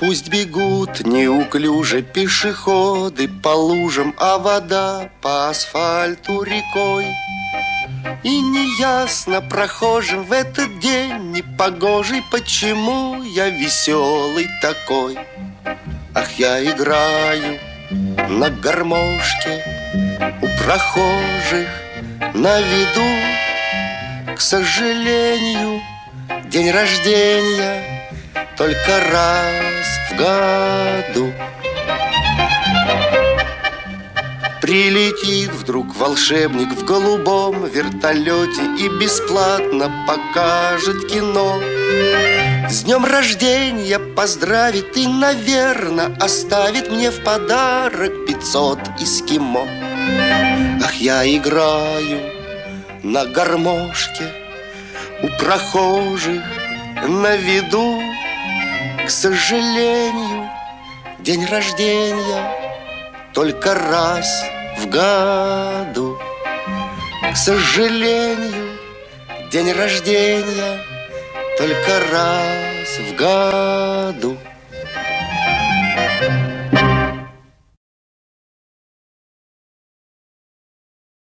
Пусть бегут неуклюже пешеходы по лужам, а вода по асфальту рекой. И неясно прохожим в этот день непогожий, почему я веселый такой. Ах, я играю на гармошке у прохожих на виду. К сожалению, день рождения только раз в году. Прилетит вдруг волшебник в голубом вертолете и бесплатно покажет кино. С днем рождения поздравит и, наверно, оставит мне в подарок 500 эскимо. Ах, я играю на гармошке у прохожих на виду. К сожалению, день рождения только раз в году. К сожалению, день рождения только раз в году.